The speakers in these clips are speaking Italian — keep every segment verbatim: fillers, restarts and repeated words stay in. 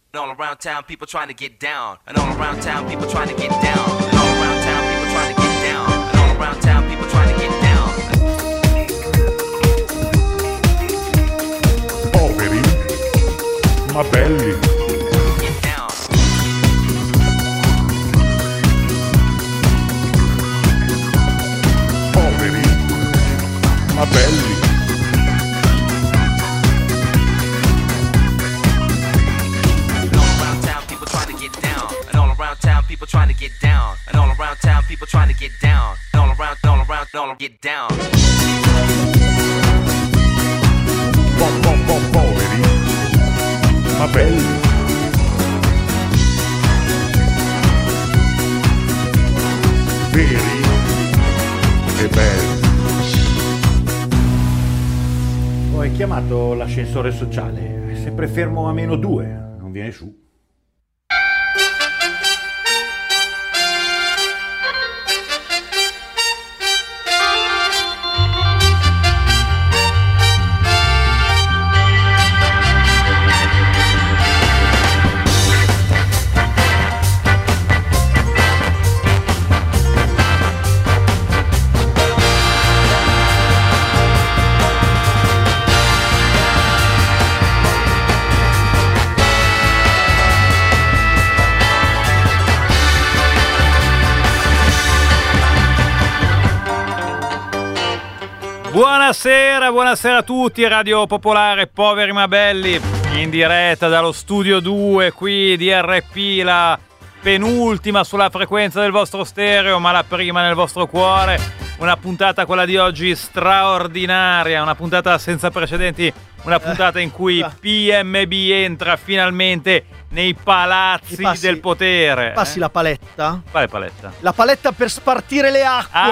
And all around town, people trying to get down. And all around town, people trying to get down. And all around town, people trying to get down. And all around town, people trying to get down. Poveri, ma belli. Get down. Poveri, ma belli. People trying to get down, and all around town, people trying to get down, and all around, all around, all get down. Po, po, po, poveri, ma belli. Veri e belli. Oh, hai chiamato l'ascensore sociale, è sempre fermo a meno due, non viene su. Buonasera, buonasera a tutti, Radio Popolare, poveri ma belli, in diretta dallo studio due qui di R P, la penultima sulla frequenza del vostro stereo, ma la prima nel vostro cuore. Una puntata, quella di oggi, straordinaria, una puntata senza precedenti, una puntata in cui P M B entra finalmente nei palazzi passi, del potere. Passi eh? la paletta? Quale paletta? La paletta per spartire le acque.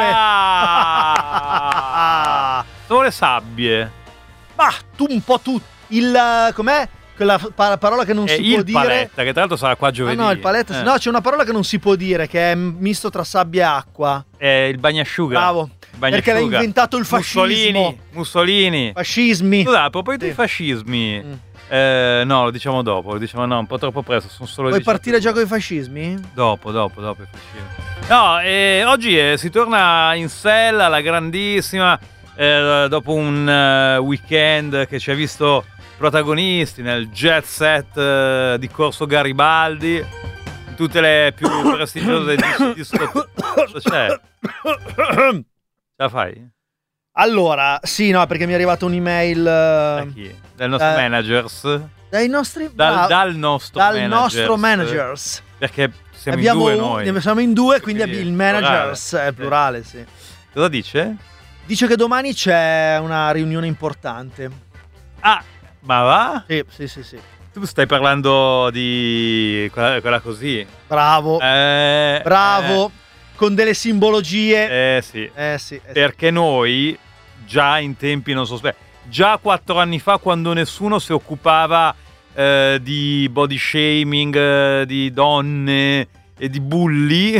Ah! Sono le sabbie. Ma tu un po' tu. Il com'è? Quella pa- parola che non è si il può dire. paletta, che tra l'altro sarà qua giovedì. Ah, no, il paletta. Eh. No, c'è una parola che non si può dire, che è misto tra sabbia e acqua. È il bagnasciuga. Bravo. Bagnasciuga. Perché l'ha inventato il fascismo. Mussolini. Mussolini. Fascismi. Scusa, a proposito Sì. di fascismi. Mm. Eh, no, lo diciamo dopo. Lo diciamo no, un po' troppo presto. Sono solo Vuoi diciotto. partire già con i fascismi? Dopo, dopo, dopo i fascismi. No, eh, oggi eh, si torna in sella alla grandissima. Eh, dopo un uh, weekend che ci ha visto protagonisti nel jet set uh, di Corso Garibaldi, in tutte le più prestigiose dis- discoteche. Cosa c'è? Ce la fai? Allora, sì, no, perché mi è arrivata un'email Da uh, chi? Dal nostro eh, managers? dai nostri Dal, bravo, dal nostro dal managers. nostro managers. Perché siamo Abbiamo in due un- noi. siamo in due, quindi Quindi il plurale. managers è il plurale, sì. Cosa dice? Dice che domani c'è una riunione importante. Ah, ma va? Sì, sì, sì, sì. Tu stai parlando di quella, quella così? Bravo, Eh, bravo, con delle simbologie. Eh, eh sì. Eh sì, eh sì. Perché noi, già in tempi non sospetti, già quattro anni fa, quando nessuno si occupava eh, di body shaming, eh, di donne e di bulli,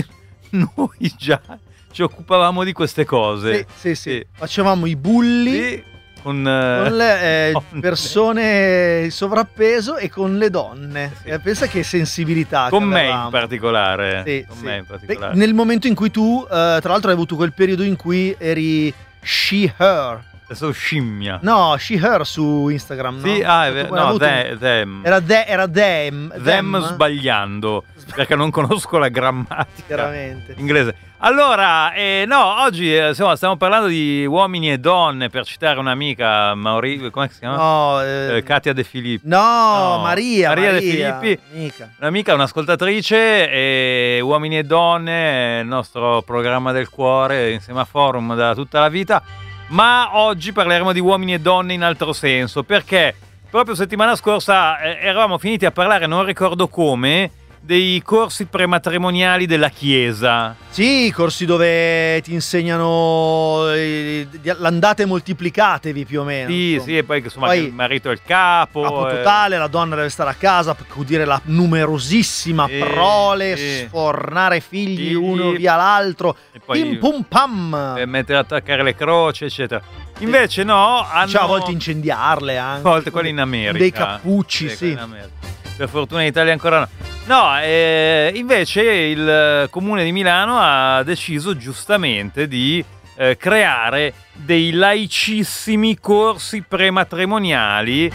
noi già ci occupavamo di queste cose. Sì, sì, sì. Facevamo i bulli Sì, con, eh, con le eh, donne. persone in sovrappeso e con le donne. Sì. Eh, pensa che sensibilità. Con che me avevamo. in particolare. Sì, con sì. me in particolare. Beh, nel momento in cui tu, eh, tra l'altro, hai avuto quel periodo in cui eri she, her. Adesso scimmia. No, she, her su Instagram, Sì, no? ah, è Tu vero. hai No, avuto- the- them. Era, de, era them. Them sbagliando, perché non conosco la grammatica Veramente. inglese. Allora, eh, no, oggi eh, stiamo, stiamo parlando di uomini e donne, per citare un'amica, Mauri, come si chiama? No, eh, Eh, Katia De Filippi. no, No, Maria. Maria De Maria, Filippi. Mica. Un'amica, un'ascoltatrice, e Uomini e Donne, il nostro programma del cuore, insieme a Forum da tutta la vita. Ma oggi parleremo di uomini e donne in altro senso, perché proprio settimana scorsa eh, eravamo finiti a parlare, non ricordo come, dei corsi prematrimoniali della Chiesa. Sì, corsi dove ti insegnano eh, di- l'andate moltiplicatevi più o meno. Sì, insomma. sì, e poi che insomma Poi- che il marito è il capo. Capo eh, totale, la donna deve stare a casa per accudire la numerosissima Sì, prole, sì. sfornare figli Figli. uno via l'altro, E poi- pim pum pam. per mettere a attaccare le croci, eccetera. Invece no, hanno... Cioè, a volte incendiarle anche. A volte quelli in America. Dei cappucci, sì. quelli in America. Per fortuna in Italia ancora no. No, eh, invece il Comune di Milano ha deciso giustamente di eh, creare dei laicissimi corsi prematrimoniali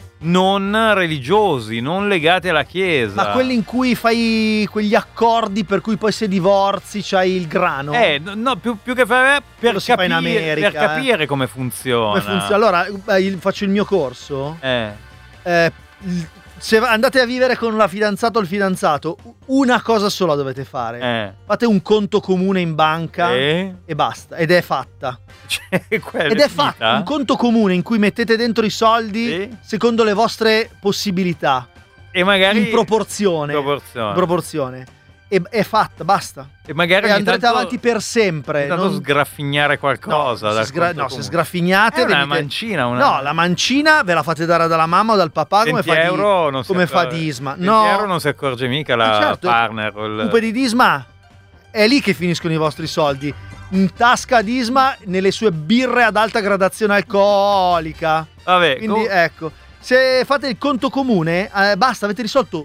non religiosi, non legati alla Chiesa. Ma quelli in cui fai quegli accordi per cui poi se divorzi c'hai il grano? Eh, no, più, più che fare per, Lo si fa in capire, America, per capire eh. come funziona. Come funziona? Allora, eh, il- faccio il mio corso. Eh, Eh, il- se andate a vivere con la fidanzata o il fidanzato, una cosa sola dovete fare. eh. Fate un conto comune in banca Eh? e basta. Ed è fatta. Cioè, quello Ed è finita? fatta. Un conto comune in cui mettete dentro i soldi Sì. secondo le vostre possibilità. E magari In proporzione. proporzione. In proporzione. E è fatta, basta. E magari E ogni andrete tanto- avanti per sempre. ogni tanto non- sgraffignare qualcosa. No, dal se, sgra- conto no, se comune. sgraffignate È una venite- mancina, una- No, la mancina ve la fate dare dalla mamma o dal papà come venti fa, di- euro non si come fa accorge- Disma. venti No, euro non si accorge mica la Eh, certo, partner. o il- Coupe di Disma è lì che finiscono i vostri soldi. In tasca a Disma nelle sue birre ad alta gradazione alcolica. Vabbè, Quindi com- ecco, se fate il conto comune, eh, basta, avete risolto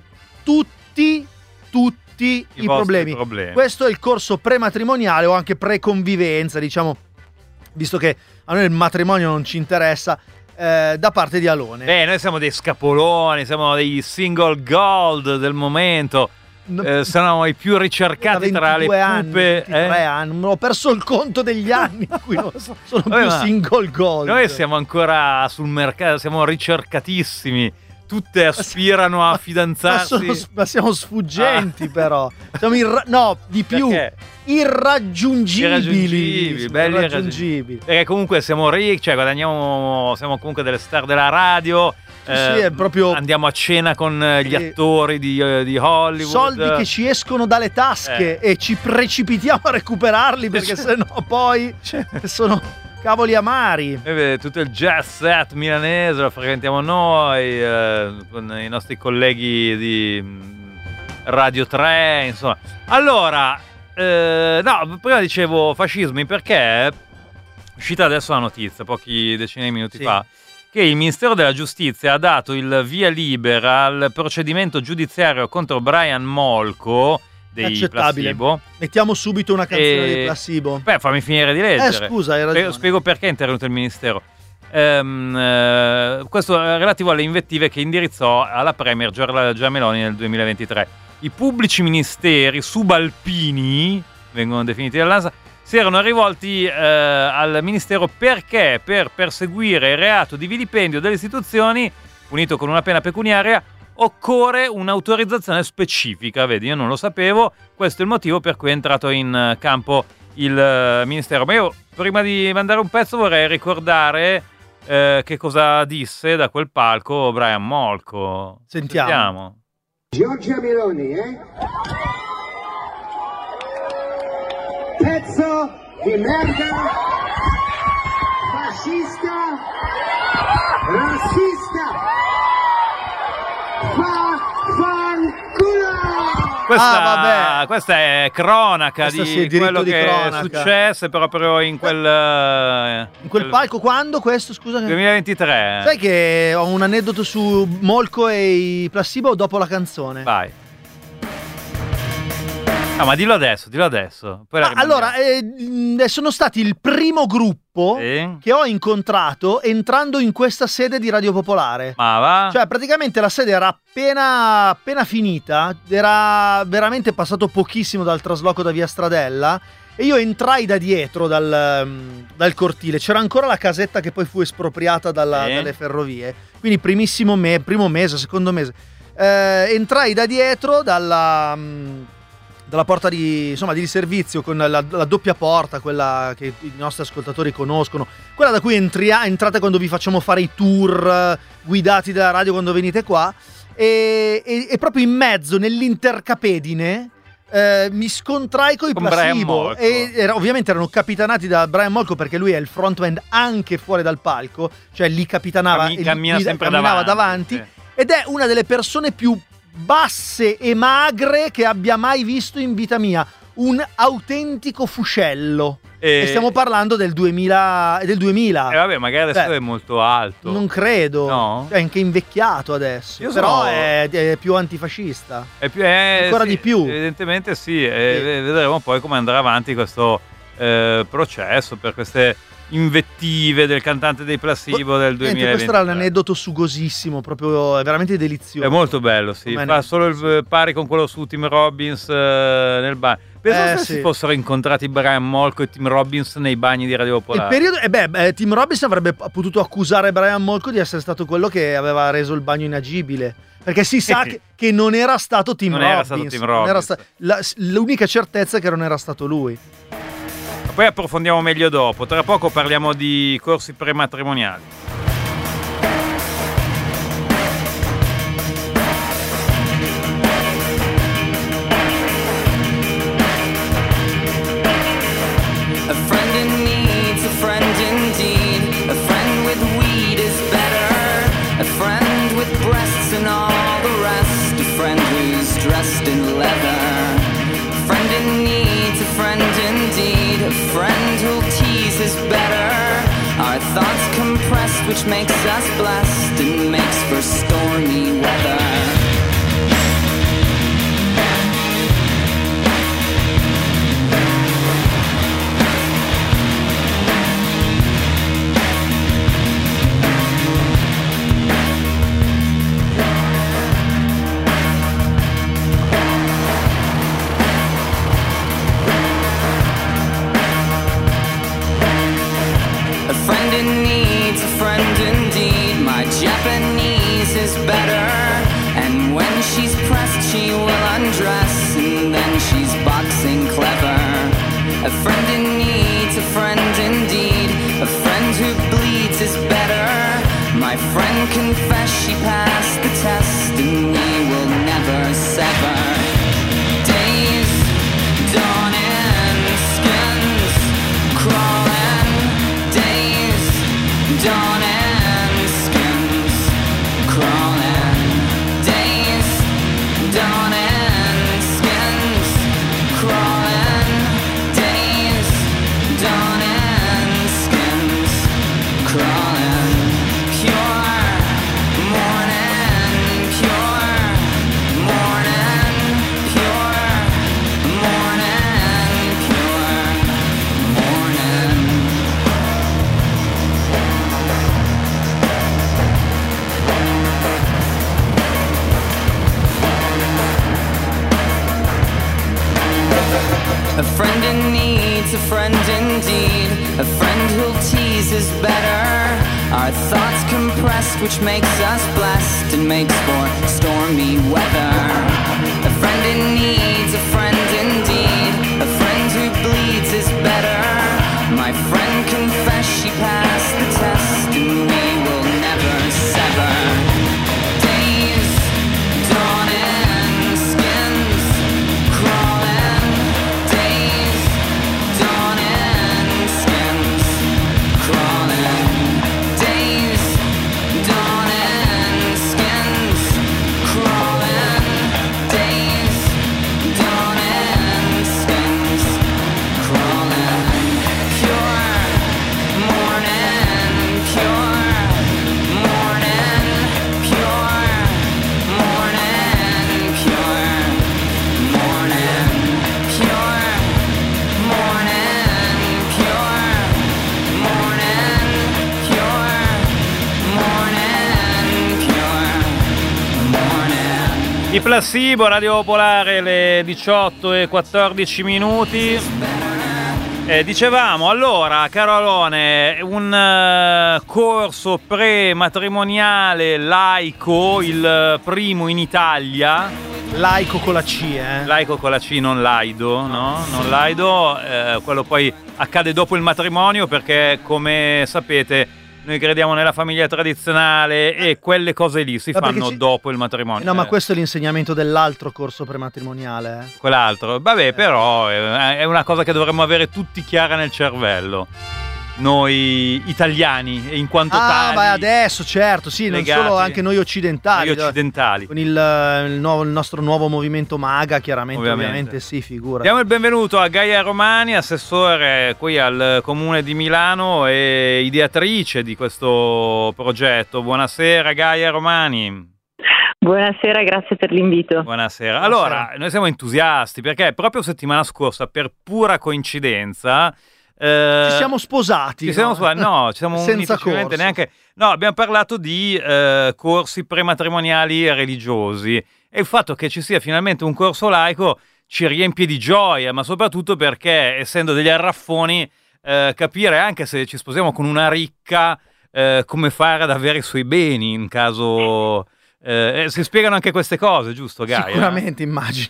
tutti, tutti i, vostri problemi. problemi. Questo è il corso prematrimoniale o anche preconvivenza, diciamo, visto che a noi il matrimonio non ci interessa, eh, da parte di Alone. Beh, noi siamo dei scapoloni, siamo dei single gold del momento. No- Eh, siamo i più ricercati da tra le ventidue anni, pupe. ventitré eh? anni, ho perso il conto degli anni in cui non sono Vabbè, più ma single gold. Noi siamo ancora sul mercato, siamo ricercatissimi. Tutte aspirano a Ma fidanzarsi. sono- ma siamo sfuggenti, però. Siamo irra- no, di più. Perché? Irraggiungibili. Irraggiungibili, belli irraggiungibili. Perché comunque siamo ricchi, cioè guadagniamo, siamo comunque delle star della radio. Sì, sì, è proprio- Andiamo a cena con eh, gli Sì. attori di, eh, di Hollywood. Soldi che ci escono dalle tasche e ci precipitiamo a recuperarli perché Cioè- sennò poi sono cavoli amari. Eh, beh, tutto il jazz set milanese lo frequentiamo noi, eh, con i nostri colleghi di mm, Radio tre, insomma. Allora, eh, no, prima dicevo fascismi perché è uscita adesso la notizia, pochi decine di minuti Sì. fa, che il Ministero della Giustizia ha dato il via libera al procedimento giudiziario contro Brian Molko dei Accettabile. Placebo. Mettiamo subito una canzone E- di Placebo. Beh, fammi finire di leggere. Eh, scusa, hai ragione. Spiego, spiego perché è intervenuto il Ministero. Ehm, eh, questo è relativo alle invettive che indirizzò alla Premier Giorgia Giorgia Meloni nel duemilaventitré. I pubblici ministeri subalpini, vengono definiti dall'ANSA, si erano rivolti eh, al Ministero perché per perseguire il reato di vilipendio delle istituzioni, punito con una pena pecuniaria, occorre un'autorizzazione specifica. Vedi, io non lo sapevo, questo è il motivo per cui è entrato in eh, campo il eh, Ministero. Ma io, prima di mandare un pezzo, vorrei ricordare eh, che cosa disse da quel palco Brian Molko. Sentiamo. Sentiamo. Giorgia Meloni, eh? Pezzo di merda, fascista, razzista, fa fanculo! Questa, Ah, vabbè. questa è cronaca Questo di sì, è diritto quello di che cronaca. è successo proprio in quel, eh, In quel palco quando questo, scusa? che- duemilaventitré. Sai che ho un aneddoto su Molko e i Placebo dopo la canzone. Vai. Ah, ma dillo adesso, dillo adesso. Poi la Ah, rimandiamo. allora, eh, mh, sono stati il primo gruppo Sì. che ho incontrato entrando in questa sede di Radio Popolare. Ma va? Cioè, praticamente la sede era appena, appena finita, era veramente passato pochissimo dal trasloco da Via Stradella e io entrai da dietro dal, um, dal cortile. C'era ancora la casetta che poi fu espropriata dalla- Sì. dalle ferrovie, quindi primissimo me, primo mese, secondo mese. Eh, entrai da dietro dalla... um, dalla porta di, insomma, di servizio con la, la doppia porta, quella che i nostri ascoltatori conoscono, quella da cui entria, entrate quando vi facciamo fare i tour eh, guidati dalla radio quando venite qua, e, e, e proprio in mezzo, nell'intercapedine, eh, mi scontrai coi Con Brian Placebo Molko. e era- ovviamente erano capitanati da Brian Molko perché lui è il frontman anche fuori dal palco, cioè li capitanava Cammi- e li cammina guida- sempre camminava davanti, davanti, ed è una delle persone più basse e magre che abbia mai visto in vita mia. un autentico fuscello. E, e stiamo parlando del duemila. Del duemila. E vabbè, magari adesso Beh, è molto alto. Non credo. No? È anche invecchiato adesso. Io Però sono- è, è più antifascista. È più, è, Ancora sì, di più. Evidentemente sì, e vedremo poi come andrà avanti questo eh, processo per queste invettive del cantante dei Placebo del Niente, duemilaventi. questo era l'aneddoto sugosissimo, proprio è veramente delizioso. È molto bello, sì. Come Fa solo il aneddoto, pari con quello su Tim Robbins eh, nel bagno. Penso Eh, se sì. si fossero incontrati Brian Molko e Tim Robbins nei bagni di Radio Il Popolare. periodo, eh beh, beh, Tim Robbins avrebbe p- potuto accusare Brian Molko di essere stato quello che aveva reso il bagno inagibile. Perché si sa che, che non era stato Tim Non Robbins. era stato Tim non era Robbins. sta- la- l'unica certezza è che non era stato lui. Poi approfondiamo meglio dopo. Tra poco parliamo di corsi prematrimoniali. A friend in need's a friend indeed. A friend with weed is better. A friend with breasts and all the rest. A friend who's dressed in leather. A friend in need's a friend indeed. A friend who'll tease is better. Our thoughts compressed, which makes us blessed and makes for stormy weather. A friend in need's a friend indeed. My Japanese is better. And when she's pressed, she will undress. And then she's boxing clever. A friend in need's a friend indeed. A friend who bleeds is better. My friend confessed she passed the test. And we will never sever. Days dawning, skins crawling. Days dawning, skins crawling. Days dawning, skins crawling. Days dawning, skins crawling. Pure morning, pure morning, pure morning, pure morning. A friend in need's a friend indeed. A friend who'll tease is better. Our thoughts compressed, which makes us blessed and makes for stormy weather. A friend in need's a friend indeed. A friend who bleeds is better. My friend confessed she passed the test, and we will never sever. Days dawning, skins crawling. Days dawning, skins crawling. Days dawning, skins crawling. Days dawning, skins crawling. Pure morning, pure morning, pure morning, pure morning, pure morning, pure morning, pure morning, pure morning. I Placebo, Radio Popolare, le diciotto e quattordici minuti. Eh, dicevamo, allora, caro Alone, un eh, corso pre-matrimoniale laico, il primo in Italia, Laico con la C, eh. laico con la C, non laido, no? Non laido, eh, quello poi accade dopo il matrimonio perché, come sapete, noi crediamo nella famiglia tradizionale e quelle cose lì si Ma perché fanno ci- dopo il matrimonio. No, ma Eh, questo è l'insegnamento dell'altro corso prematrimoniale, eh. Quell'altro, vabbè, però eh, è una cosa che dovremmo avere tutti chiara nel cervello. noi italiani e in quanto ah, tali. ma adesso certo, sì, non legati. solo, anche noi occidentali. Noi occidentali. Con il, il, nuovo, il nostro nuovo movimento MAGA, chiaramente, ovviamente, ovviamente sì, figura. Diamo il benvenuto a Gaia Romani, assessore qui al Comune di Milano e ideatrice di questo progetto. Buonasera Gaia Romani. Buonasera, grazie per l'invito. Buonasera. Allora, noi siamo entusiasti perché proprio settimana scorsa, per pura coincidenza, eh, ci siamo sposati. Ci siamo no? sposati, no, ci siamo senza uniti, corso. neanche. No, abbiamo parlato di eh, corsi prematrimoniali religiosi e il fatto che ci sia finalmente un corso laico ci riempie di gioia, ma soprattutto perché, essendo degli arraffoni, eh, capire anche se ci sposiamo con una ricca, eh, come fare ad avere i suoi beni in caso. Eh, si spiegano anche queste cose, giusto Gaia? Sicuramente, immagino.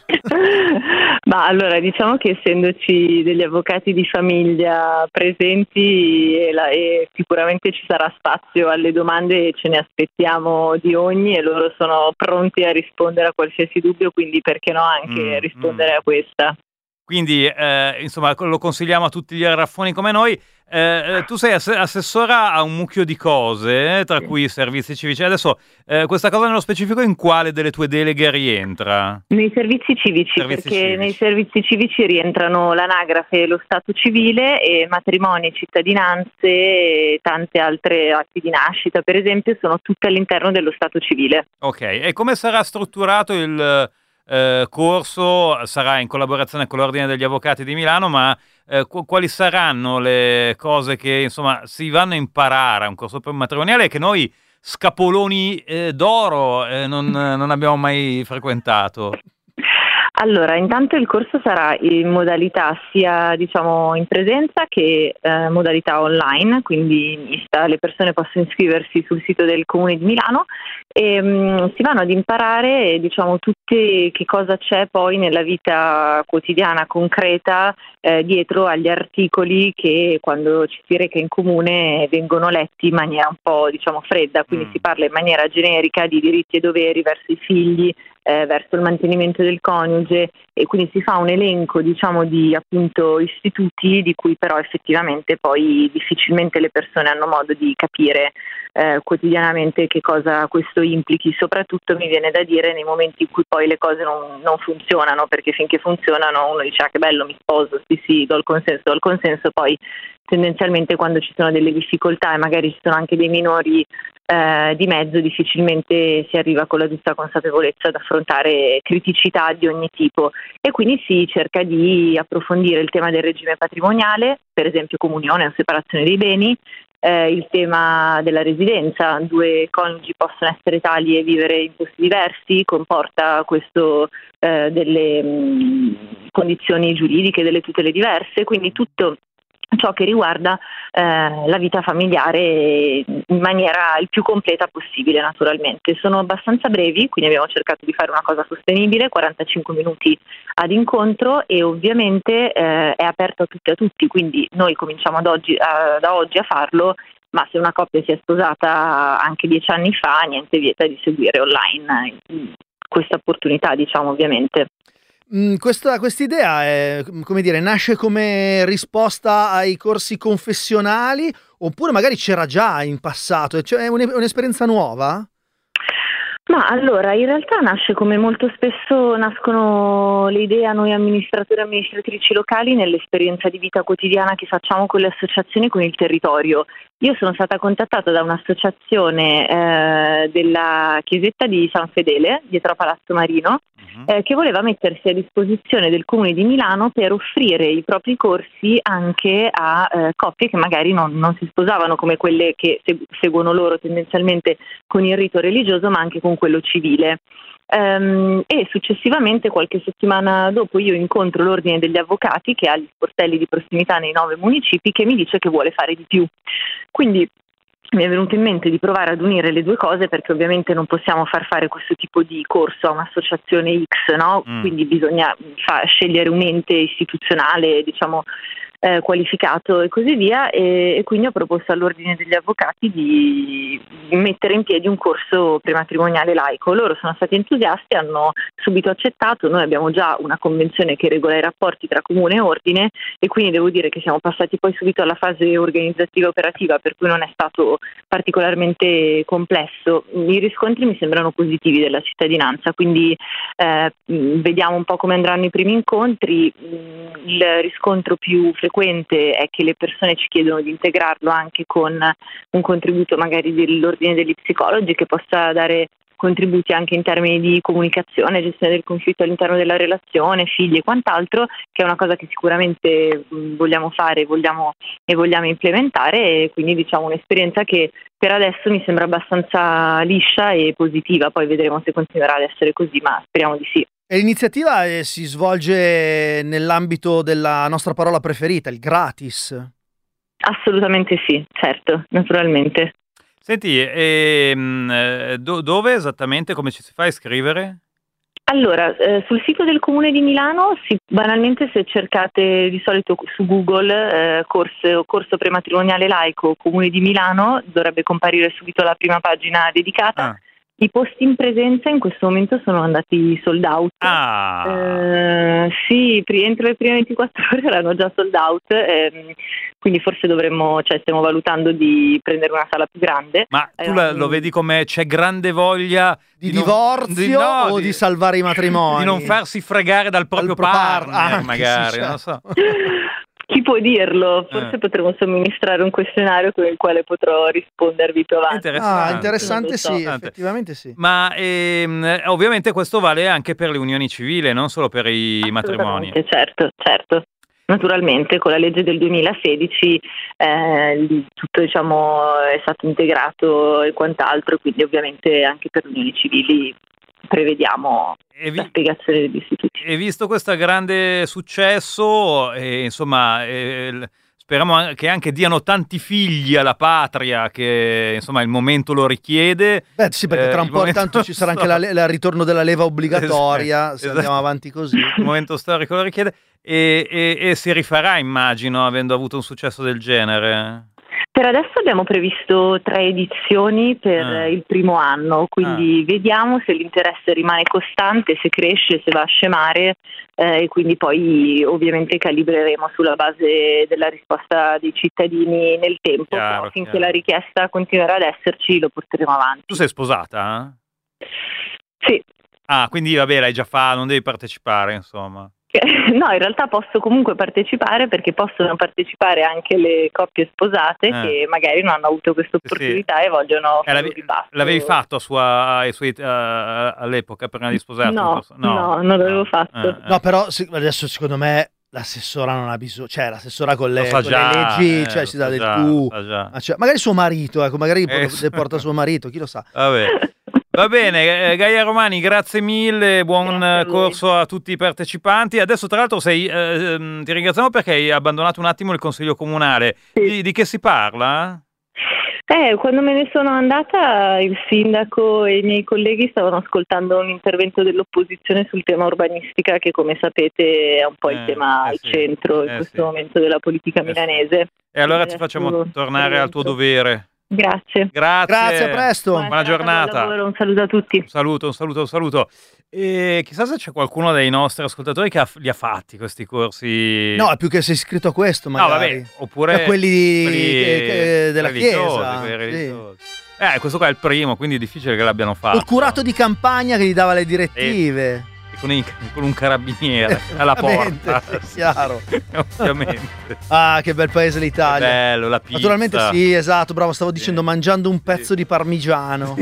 Ma allora, diciamo che essendoci degli avvocati di famiglia presenti e, la, e sicuramente ci sarà spazio alle domande e ce ne aspettiamo di ogni e loro sono pronti a rispondere a qualsiasi dubbio, quindi perché no anche mm, rispondere mm. a questa. Quindi, eh, insomma, lo consigliamo a tutti gli arraffoni come noi. Eh, tu sei ass- assessora a un mucchio di cose, eh, tra cui i servizi civici. Adesso, eh, questa cosa nello specifico in quale delle tue deleghe rientra? Nei servizi civici, servizi perché civici. nei servizi civici rientrano l'anagrafe e lo stato civile e matrimoni, cittadinanze e tante altre atti di nascita, per esempio, sono tutte all'interno dello stato civile. Ok, e come sarà strutturato il eh, corso? Sarà in collaborazione con l'Ordine degli Avvocati di Milano, ma eh, qu- quali saranno le cose che insomma si vanno a imparare a un corso matrimoniale che noi scapoloni eh, d'oro eh, non, non abbiamo mai frequentato? Allora, intanto il corso sarà in modalità sia diciamo in presenza che eh, modalità online, quindi mista. Le persone possono iscriversi sul sito del Comune di Milano e mh, si vanno ad imparare diciamo tutte che cosa c'è poi nella vita quotidiana concreta eh, dietro agli articoli che quando ci si reca in comune vengono letti in maniera un po' diciamo fredda, quindi mm. si parla in maniera generica di diritti e doveri verso i figli, Eh, verso il mantenimento del coniuge e quindi si fa un elenco diciamo di appunto istituti di cui però effettivamente poi difficilmente le persone hanno modo di capire eh, quotidianamente che cosa questo implichi, soprattutto mi viene da dire nei momenti in cui poi le cose non, non funzionano, perché finché funzionano uno dice ah che bello mi sposo, sì sì do il consenso, do il consenso, poi tendenzialmente quando ci sono delle difficoltà e magari ci sono anche dei minori eh, di mezzo difficilmente si arriva con la giusta consapevolezza ad affrontare criticità di ogni tipo e quindi si cerca di approfondire il tema del regime patrimoniale, per esempio comunione o separazione dei beni, eh, il tema della residenza, due coniugi possono essere tali e vivere in posti diversi, comporta questo eh, delle mh, condizioni giuridiche, delle tutele diverse, quindi tutto ciò che riguarda eh, la vita familiare in maniera il più completa possibile naturalmente. Sono abbastanza brevi, quindi abbiamo cercato di fare una cosa sostenibile, quarantacinque minuti ad incontro e ovviamente eh, è aperto a tutti e a tutti, quindi noi cominciamo ad oggi, a, da oggi a farlo, ma se una coppia si è sposata anche dieci anni fa, niente vieta di seguire online questa opportunità, diciamo ovviamente. Mm, questa idea è, come dire, nasce come risposta ai corsi confessionali oppure magari c'era già in passato? Cioè è un'esperienza nuova? Ma allora, in realtà nasce come molto spesso nascono le idee a noi amministratori e amministratrici locali nell'esperienza di vita quotidiana che facciamo con le associazioni, con il territorio. Io sono stata contattata da un'associazione eh, della chiesetta di San Fedele, dietro a Palazzo Marino, eh, che voleva mettersi a disposizione del Comune di Milano per offrire i propri corsi anche a eh, coppie che magari non, non si sposavano come quelle che segu- seguono loro tendenzialmente con il rito religioso, ma anche con quello civile. Um, e successivamente, qualche settimana dopo, io incontro l'Ordine degli Avvocati che ha gli sportelli di prossimità nei nove municipi, che mi dice che vuole fare di più. Quindi mi è venuto in mente di provare ad unire le due cose, perché ovviamente non possiamo far fare questo tipo di corso a un'associazione X, no? Mm. Quindi bisogna fa- scegliere un ente istituzionale, diciamo, eh, qualificato e così via, e, e quindi ho proposto all'Ordine degli Avvocati di, di mettere in piedi un corso prematrimoniale laico. Loro sono stati entusiasti, hanno subito accettato. Noi abbiamo già una convenzione che regola i rapporti tra comune e ordine, e quindi devo dire che siamo passati poi subito alla fase organizzativa operativa, per cui non è stato particolarmente complesso. I riscontri mi sembrano positivi della cittadinanza, quindi eh, vediamo un po' come andranno i primi incontri. Il riscontro più frequente è che le persone ci chiedono di integrarlo anche con un contributo magari dell'ordine degli psicologi, che possa dare contributi anche in termini di comunicazione, gestione del conflitto all'interno della relazione, figli e quant'altro, che è una cosa che sicuramente vogliamo fare vogliamo, e vogliamo implementare, e quindi diciamo un'esperienza che per adesso mi sembra abbastanza liscia e positiva. Poi vedremo se continuerà ad essere così, ma speriamo di sì. E l'iniziativa eh, si svolge nell'ambito della nostra parola preferita, il gratis. Assolutamente sì, certo, naturalmente. Senti, ehm, do- dove esattamente, come ci si fa a iscrivere? Allora, eh, sul sito del Comune di Milano, si, banalmente se cercate di solito su Google eh, corso, corso prematrimoniale laico Comune di Milano, dovrebbe comparire subito la prima pagina dedicata. Ah. I posti in presenza in questo momento sono andati sold out. Ah. Eh, sì, pri- entro le prime ventiquattro ore erano già sold out, ehm, quindi forse dovremmo, cioè stiamo valutando di prendere una sala più grande. Ma tu Eh, la- lo vedi come c'è grande voglia Di, non- divorzio di- no, o di, di- salvare i matrimoni? di non farsi fregare dal proprio Dal pro- par- partner, anche, magari, sì, non certo. so. Chi può dirlo? Forse Eh. potremo somministrare un questionario con il quale potrò rispondervi più avanti. Interessante. Ah, interessante, Non lo so. sì, Interessante. effettivamente sì. Ma ehm, ovviamente questo vale anche per le unioni civili, non solo per i matrimoni. Assolutamente, certo, certo. Naturalmente con la legge del duemilasedici eh, lì tutto diciamo è stato integrato e quant'altro, quindi ovviamente anche per le unioni civili prevediamo E, vi- la spiegazione degli istituti. e visto questo grande successo, eh, insomma, eh, l- speriamo an- che anche diano tanti figli alla patria, che insomma il momento lo richiede. Beh, sì, perché Eh, tra un il po' momento intanto ci sarà anche la, le- il ritorno della leva obbligatoria, Esatto, se andiamo avanti così. Il momento storico lo richiede. E, e- e si rifarà, immagino, avendo avuto un successo del genere. Per adesso abbiamo previsto tre edizioni per Ah. il primo anno, quindi vediamo se l'interesse rimane costante, se cresce, se va a scemare, eh, e quindi poi ovviamente calibreremo sulla base della risposta dei cittadini nel tempo. Chiaro, Però finché chiaro. la richiesta continuerà ad esserci lo porteremo avanti. Tu sei sposata? Sì. Ah, quindi vabbè, l'hai già fatto, non devi partecipare, insomma. No, in realtà posso comunque partecipare, perché possono partecipare anche le coppie sposate Eh. che magari non hanno avuto questa opportunità e vogliono Eh, fare un l'avevi, ripasso. l'avevi fatto a sua, ai suoi, eh, all'epoca prima di sposarti? No, no, non l'avevo fatto. Eh, eh. No, però se- adesso secondo me l'assessora non ha bisogno, cioè l'assessora con le, Lo sa con già, le leggi, eh, cioè lo si dà sa del già, tu. lo sa già. Ah, cioè, magari suo marito, ecco, magari Eh, porta, sì. porta suo marito, chi lo sa. Vabbè. Va bene, eh, Gaia Romani, grazie mille, buon Grazie a eh, voi. corso a tutti i partecipanti. Adesso tra l'altro sei, eh, ehm, ti ringraziamo perché hai abbandonato un attimo il consiglio comunale. Sì. Di, di che si parla? Eh, quando me ne sono andata, il sindaco e i miei colleghi stavano ascoltando un intervento dell'opposizione sul tema urbanistica, che come sapete è un po' il Eh, tema eh al sì, centro in eh questo sì. momento della politica Eh sì. milanese. E allora Quindi ti facciamo adesso tornare al tuo rientro. dovere. Grazie. Grazie. Grazie, a presto. Buona Buona serata, buon giornata. lavoro, un saluto a tutti. Un saluto, un saluto, un saluto. E chissà se c'è qualcuno dei nostri ascoltatori che ha- li ha fatti questi corsi. No, è più che sei iscritto a questo, No, magari. vabbè, oppure Cioè, quelli, di- quelli che- che- della religiosi, chiesa. quelli sì. religiosi. Eh, questo qua è il primo, quindi è difficile che l'abbiano fatto. Il curato di campagna che gli dava le direttive. E con, i- con un carabiniere alla Ovviamente, porta. sì, chiaro. Ovviamente. Ah, che bel paese l'Italia. Bello, la pizza. Naturalmente sì, esatto, bravo, stavo Sì. dicendo mangiando un pezzo Sì. di parmigiano.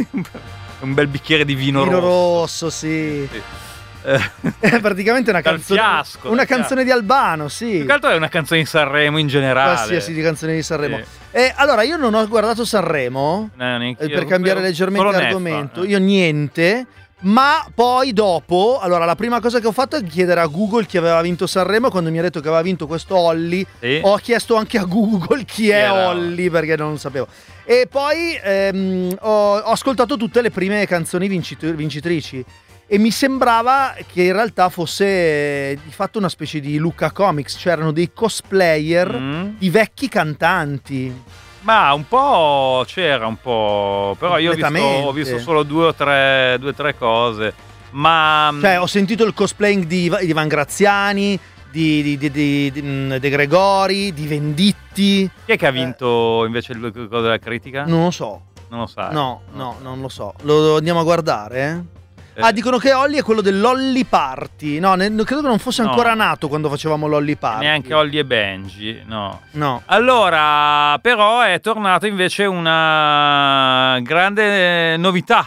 Un bel bicchiere di vino, Vino rosso. rosso, sì. Sì. Eh, È praticamente una Dal canzone. fiasco, una dal canzone di Albano, sì. Più che altro è una canzone di Sanremo in generale. Qualsiasi di canzoni di Sanremo. Sì. E allora, io non ho guardato Sanremo. No, neanche eh, io. per cambiare Solo leggermente Neffa, argomento, eh. io niente. Ma poi dopo, allora la prima cosa che ho fatto è chiedere a Google chi aveva vinto Sanremo. Quando mi ha detto che aveva vinto questo Olli, Sì. ho chiesto anche a Google chi è era? Olli, perché non lo sapevo. E poi ehm, ho, ho ascoltato tutte le prime canzoni vincit- vincitrici. e mi sembrava che in realtà fosse eh, di fatto una specie di Lucca Comics, c'erano dei cosplayer Mm. di vecchi cantanti. Ma un po' c'era un po', però io ho visto, Completamente. ho visto solo due o tre, due o tre cose. Ma Cioè, ho sentito il cosplaying di, Iva- di Ivan Graziani, di, di, di, di- di- mm, De Gregori, di Venditti. chi è che ha vinto invece il cosa della critica? Non lo so. Non lo sai. No, no, non lo so. Lo andiamo a guardare, eh? Eh, Ah, dicono che Olli è quello dell'Olli Party. No, ne- credo che non fosse No. ancora nato quando facevamo l'Olli Party. neanche Olli e Benji, no. No. Allora, però è tornata invece una grande novità.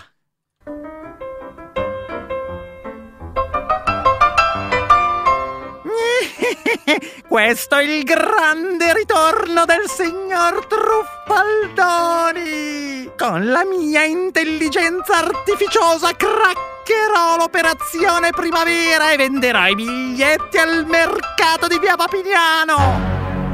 Questo è il grande ritorno del signor Truffaldoni. Con la mia intelligenza artificiosa craccherò l'operazione primavera e venderò i biglietti al mercato di via Papignano.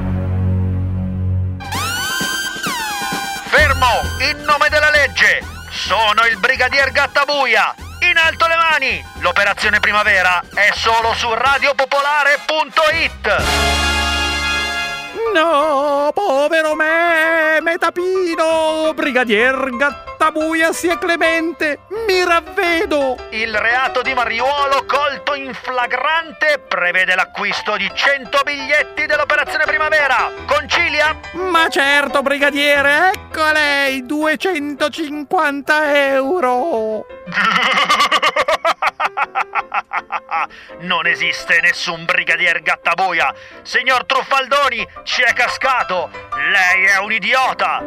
Fermo, in nome della legge! Sono il brigadier Gattabuia! In alto le mani! L'operazione primavera è solo su radiopopolare punto it! No, povero me, Metapino, brigadier Gattabuia sia clemente, mi ravvedo. Il reato di mariuolo colto in flagrante prevede l'acquisto di cento biglietti dell'operazione primavera. Concilia? Ma certo, brigadiere, ecco a lei, duecentocinquanta euro. Non esiste nessun brigadier Gattabuia. Signor Truffaldoni, ci è cascato. Lei è un idiota.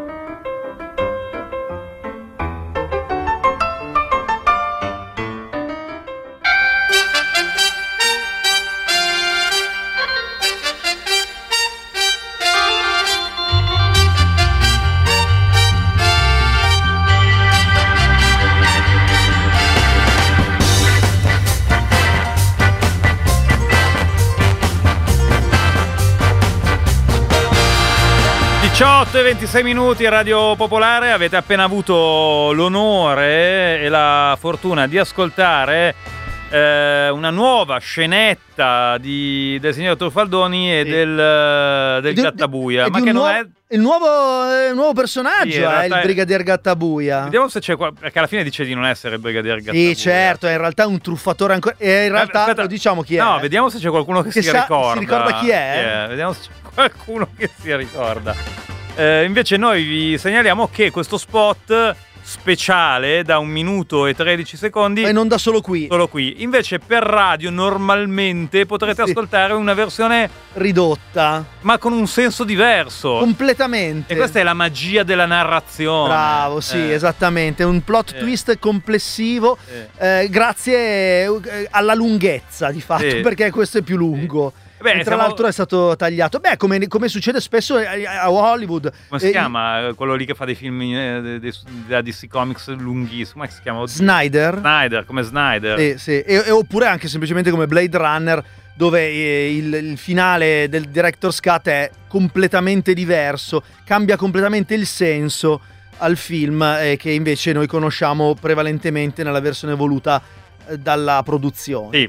diciotto e ventisei minuti, Radio Popolare. Avete appena avuto l'onore e la fortuna di ascoltare eh, una nuova scenetta di, del signor Truffaldoni e Sì. del, del E di- Gattabuia. e Ma di che un non nuovo- è. Il nuovo, eh, nuovo personaggio Sì, in è realtà il è- brigadier Gattabuia. Vediamo se c'è qua. Perché alla fine dice di non essere il Brigadier Gattabuia. Sì, certo, è in realtà un truffatore ancora. E in realtà Aspetta. lo diciamo chi è. No, vediamo se c'è qualcuno che, Che si sa- ricorda. si ricorda chi è? Vediamo se c'è qualcuno che si ricorda. Eh, invece noi vi segnaliamo che questo spot speciale da un minuto e tredici secondi E non da solo qui. solo qui. Invece per radio normalmente potrete Sì. ascoltare una versione Ridotta. ma con un senso diverso. Completamente. E questa è la magia della narrazione. Bravo, sì, Eh. esattamente. Un plot Eh. twist complessivo Eh. eh, grazie eh, alla lunghezza di fatto, Sì. perché questo è più lungo. Beh, E tra siamo- l'altro è stato tagliato. Beh, come, come succede spesso a a Hollywood. Come si Eh, chiama quello lì che fa dei film eh, de- de- della D C Comics lunghissimi? Come si chiama? Oddio. Snyder. Snyder, come Snyder. Sì, sì. E, e oppure anche semplicemente come Blade Runner, dove eh, il, il finale del director's cut è completamente diverso, cambia completamente il senso al film, eh, che invece noi conosciamo prevalentemente nella versione voluta eh, dalla produzione. Sì.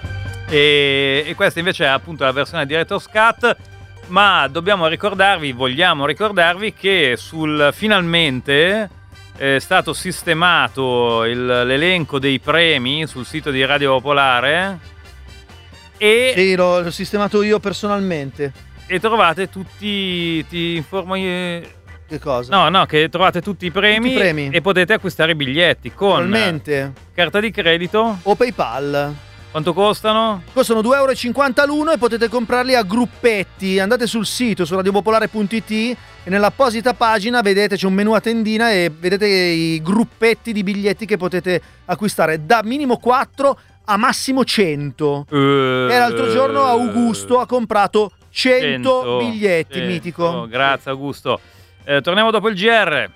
E, e questa invece è appunto la versione Director's Cut, ma dobbiamo ricordarvi, vogliamo ricordarvi che sul finalmente è stato sistemato il- l'elenco dei premi sul sito di Radio Popolare e, Sì, l'ho, l'ho sistemato io personalmente. e trovate tutti, ti informo io- Che cosa? no no che trovate tutti i premi, Tutti i premi. e potete acquistare i biglietti con Naturalmente. carta di credito. O PayPal. Quanto costano? Costano due euro e cinquanta l'uno e potete comprarli a gruppetti. Andate sul sito, su radiopopolare punto it, e nell'apposita pagina vedete, c'è un menu a tendina e vedete i gruppetti di biglietti che potete acquistare da minimo quattro a massimo cento. Eh, E l'altro giorno Augusto ha comprato cento biglietti, cento. mitico. Grazie Augusto. Eh, torniamo dopo il G R.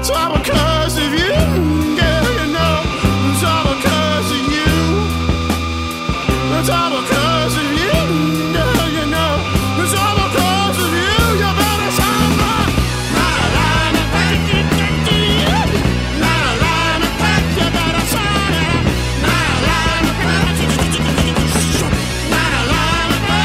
It's all because of you, girl, you know. It's all because of you. It's all because of you, girl, you know. It's all because of you. You better sign my la la la la la la la. You better sign it. La la la la la la.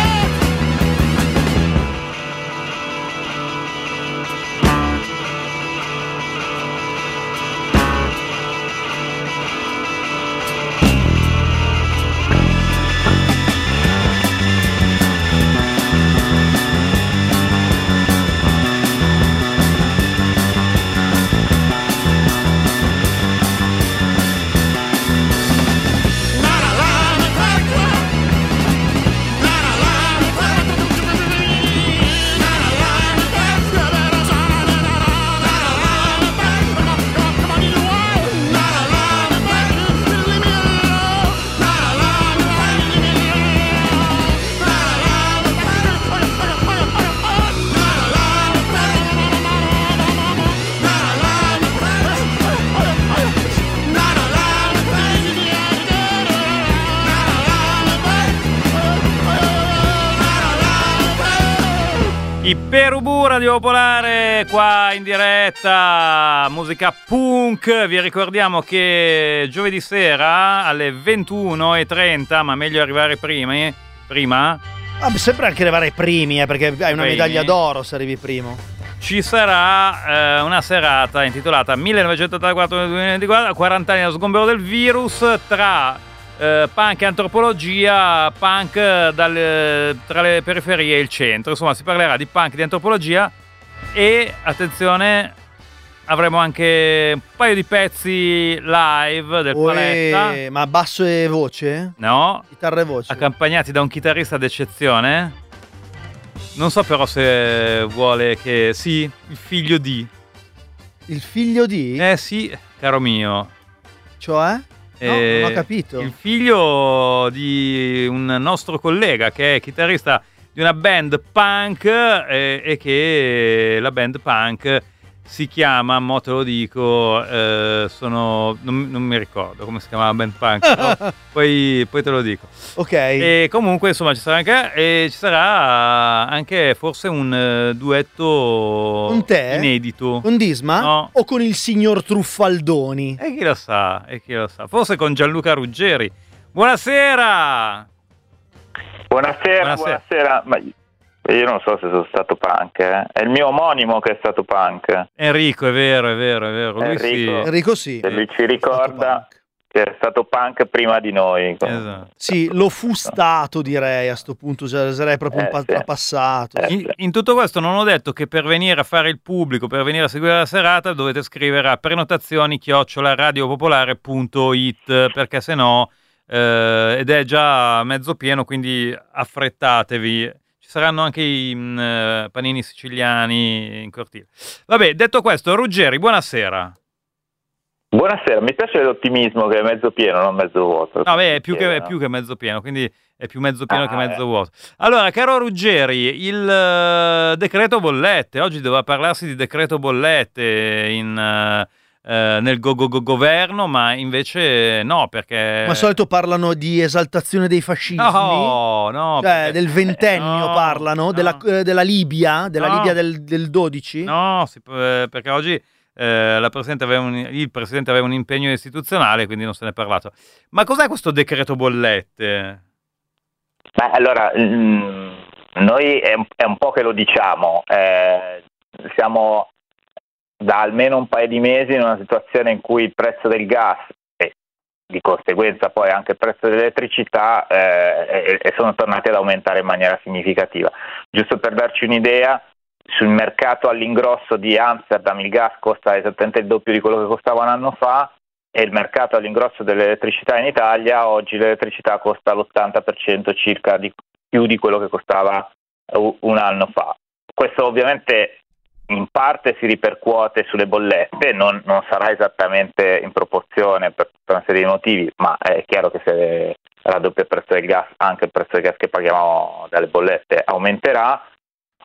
I Perubù, Radio Popolare, qua in diretta, musica punk. Vi ricordiamo che giovedì sera alle ventuno e trenta, ma meglio arrivare prima, eh? prima Ah, mi sembra anche arrivare ai primi, eh, perché hai una Primi. medaglia d'oro se arrivi primo. ci sarà eh, una serata intitolata millenovecentottantaquattro duemilaventiquattro, quaranta anni allo sgombero del virus, tra eh, punk e antropologia, punk dalle, tra le periferie e il centro. Insomma, si parlerà di punk, di antropologia e, attenzione, avremo anche un paio di pezzi live del Paletta. Uè, ma basso e voce? No, Chitarra e voce. accompagnati da un chitarrista d'eccezione. Non so però se vuole che... Sì, il figlio di... Il figlio di? Eh sì, caro mio. Cioè? No, Eh, non ho capito. Il figlio di un nostro collega che è chitarrista di una band punk eh, e che la band punk si chiama, mo te lo dico, eh, sono non, non mi ricordo come si chiama la band punk, però poi, poi te lo dico. Ok. E comunque insomma ci sarà anche, e ci sarà anche forse un eh, duetto Con te? inedito. Con Disma? No. O con il signor Truffaldoni? E chi lo sa, e chi lo sa. Forse con Gianluca Ruggeri. Buonasera! Buonasera, Buonasera. buonasera. Ma io non so se sono stato punk, eh. È il mio omonimo che è stato punk. Enrico, è vero, è vero, è vero. Lui Enrico. sì. Enrico sì. Se lui ci ricorda che è stato punk prima di noi. Esatto. Sì, lo fu stato, direi, a sto punto, cioè, sarei proprio un Eh, pa- sì. passato. Eh, In, in tutto questo non ho detto che per venire a fare il pubblico, per venire a seguire la serata, dovete scrivere a prenotazioni chiocciola radiopopolare punto it, perché se no, eh, ed è già mezzo pieno, quindi affrettatevi. Ci saranno anche i mm, eh, panini siciliani in cortile. Vabbè, detto questo, Ruggeri, buonasera. Buonasera, mi piace l'ottimismo che è mezzo pieno, non mezzo vuoto. No, beh, è più, che, Eh, è no? più che mezzo pieno, quindi è più mezzo pieno Ah, che mezzo eh. vuoto. Allora, caro Ruggeri, il eh, decreto bollette, oggi doveva parlarsi di decreto bollette in, eh, eh, nel go- go- go- governo, ma invece no, perché... Ma al solito parlano di esaltazione dei fascismi. No, no. Cioè, perché- del ventennio no, parlano, no. della, eh, della Libia, della No. Libia del, del dodici. No, si- eh, perché oggi eh, la Presidente aveva un- il Presidente aveva un impegno istituzionale, quindi non se ne è parlato. Ma cos'è questo decreto bollette? Beh, allora, mm, noi è un, è un po' che lo diciamo, eh, siamo da almeno un paio di mesi in una situazione in cui il prezzo del gas e di conseguenza poi anche il prezzo dell'elettricità eh, e, e sono tornati ad aumentare in maniera significativa. Giusto per darci un'idea, sul mercato all'ingrosso di Amsterdam il gas costa esattamente il doppio di quello che costava un anno fa, e il mercato all'ingrosso dell'elettricità in Italia oggi l'elettricità costa l'ottanta per cento circa di più di quello che costava u- un anno fa. Questo ovviamente in parte si ripercuote sulle bollette, non, non sarà esattamente in proporzione per tutta una serie di motivi, ma è chiaro che se raddoppia il prezzo del gas, anche il prezzo del gas che paghiamo dalle bollette aumenterà.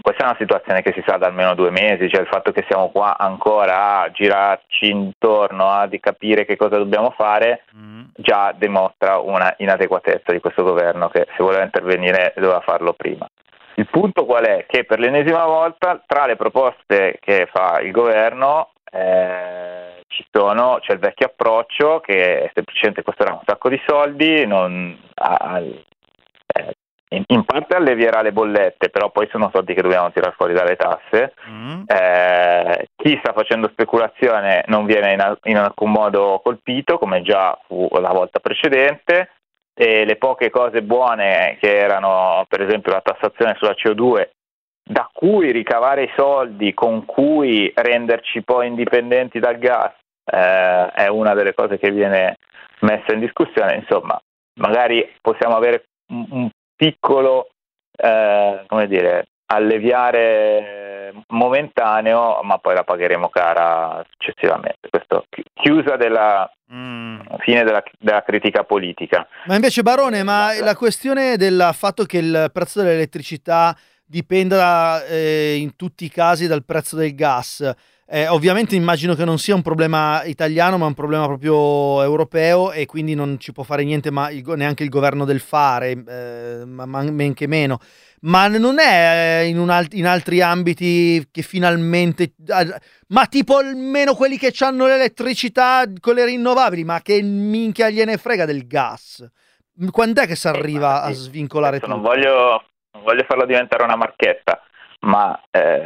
questa è una situazione che si sa da almeno due mesi, cioè il fatto che siamo qua ancora a girarci intorno a di capire che cosa dobbiamo fare mm. già dimostra una inadeguatezza di questo governo, che se voleva intervenire doveva farlo prima. Il punto qual è? Che per l'ennesima volta tra le proposte che fa il governo eh, ci sono, c'è il vecchio approccio che semplicemente costerà un sacco di soldi, non, a, eh, in, in parte allevierà le bollette, però poi sono soldi che dobbiamo tirare fuori dalle tasse. Mm. Eh, chi sta facendo speculazione non viene in, in alcun modo colpito, come già fu la volta precedente. E le poche cose buone che erano per esempio la tassazione sulla C O due, da cui ricavare i soldi con cui renderci poi indipendenti dal gas, eh, è una delle cose che viene messa in discussione. Insomma, magari possiamo avere un, un piccolo eh, come dire, alleviare momentaneo, ma poi la pagheremo cara successivamente. Questo chiusa della mm. fine della, della critica politica. Ma invece Barone, ma la questione del fatto che il prezzo dell'elettricità dipenda eh, in tutti i casi dal prezzo del gas, eh, ovviamente immagino che non sia un problema italiano, ma un problema proprio europeo, e quindi non ci può fare niente, ma il, neanche il governo del fare, eh, ma, ma men che meno. Ma non è in, un alt- in altri ambiti che finalmente, ma tipo almeno quelli che hanno l'elettricità con le rinnovabili, ma che minchia gliene frega del gas? Quando è che si arriva eh, a svincolare tutto? Non voglio, non voglio farlo diventare una marchetta, ma eh,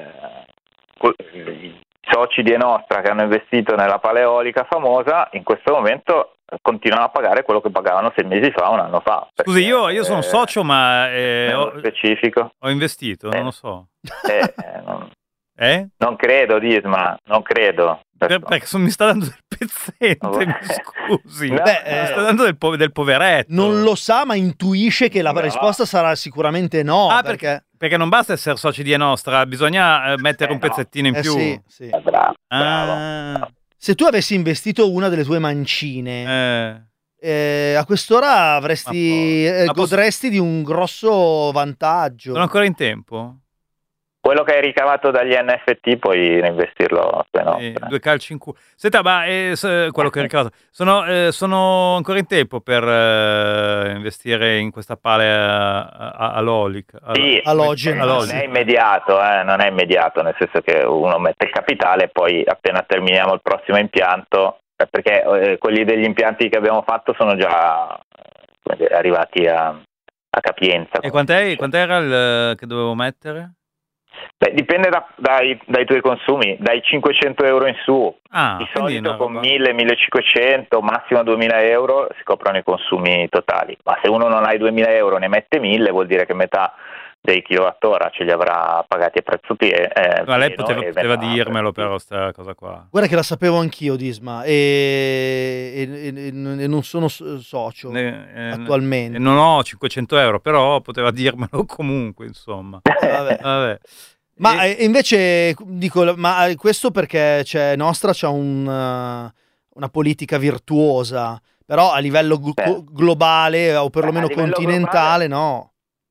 i soci di Enostra che hanno investito nella paleolica famosa in questo momento continuano a pagare quello che pagavano sei mesi fa, un anno fa. Perché, Scusi, io, io sono socio, ma eh, ho, specifico. ho investito, eh, non lo so. Eh, eh, non, eh? non credo, Disma, non credo. Per, perché sono, mi sta dando del pezzente, oh. mi scusi. No, Beh, mi sta dando del, po- del poveretto. Non lo sa, ma intuisce che la no. risposta sarà sicuramente no. Ah, perché... perché, perché non basta essere soci di Enostra, bisogna eh, mettere eh, un pezzettino no. in eh, più. Sì, sì. Eh, bravo, bravo. Ah. Se tu avessi investito una delle tue mancine, Eh. eh, a quest'ora avresti Ma eh, ma posso- godresti di un grosso vantaggio. Sono ancora in tempo? Quello che hai ricavato dagli N F T puoi reinvestirlo su Enostra. Eh, due calci in culo. Senta, ma eh, s- quello che ho ricavato. Sono, eh, sono ancora in tempo per eh, investire in questa pale a, a, all'olica. a- Sì, Alogene. non è immediato, eh, non è immediato, nel senso che uno mette il capitale e poi appena terminiamo il prossimo impianto, eh, perché eh, quelli degli impianti che abbiamo fatto sono già eh, come dire, arrivati a, a capienza. E quant'è, quant'era il che dovevo mettere? Beh, dipende da, dai, dai tuoi consumi, dai cinquecento euro in su. Ah, Di quindi solito una con roba- mille millecinquecento, massimo duemila euro si coprono i consumi totali. Ma se uno non ha i duemila euro, ne mette mille, vuol dire che metà dei kilowattora ce li avrà pagati a prezzo pie- eh, Ma lei pieno. poteva, e poteva metà- dirmelo però sta cosa qua. Guarda che la sapevo anch'io, Disma, e, e- e- e non sono so- socio Ne- eh, attualmente. e non ho cinquecento euro, però poteva dirmelo comunque, insomma. Vabbè. Vabbè. Ma E- eh, invece dico, ma eh, questo perché c'è Nostra c'ha un, eh, una politica virtuosa, però a livello glo- Beh. globale o perlomeno Beh, a livello continentale no.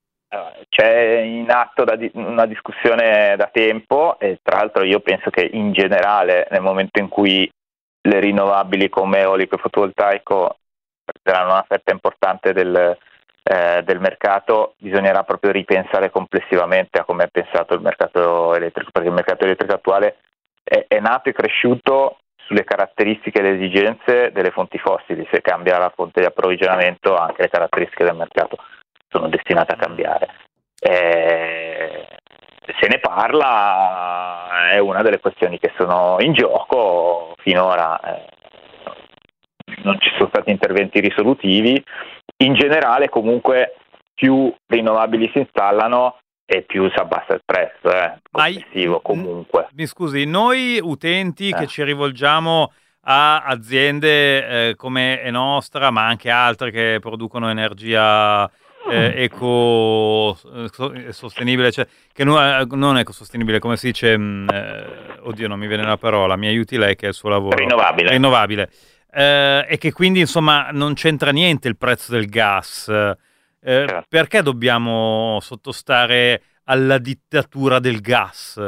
C'è in atto da di- una discussione da tempo e tra l'altro io penso che in generale nel momento in cui le rinnovabili come eolico e fotovoltaico prenderanno una fetta importante del, eh, del mercato, bisognerà proprio ripensare complessivamente a come è pensato il mercato elettrico, perché il mercato elettrico attuale è, è nato e cresciuto sulle caratteristiche e le esigenze delle fonti fossili. Se cambia la fonte di approvvigionamento, anche le caratteristiche del mercato sono destinate a cambiare. Eh, se ne parla, è una delle questioni che sono in gioco. Finora eh, non ci sono stati interventi risolutivi. In generale, comunque, più rinnovabili si installano e più si abbassa il prezzo, eh, complessivo comunque. Mi scusi, noi utenti Eh. che ci rivolgiamo a aziende eh, come Enostra, ma anche altre che producono energia eh, eco eh, so- eh, sostenibile, cioè che no- eh, non ecosostenibile, come si dice, mh, eh, oddio non mi viene la parola, mi aiuti lei che è il suo lavoro. Rinnovabile. Rinnovabile. Eh, e che quindi insomma non c'entra niente il prezzo del gas. Eh, Certo. Perché dobbiamo sottostare alla dittatura del gas?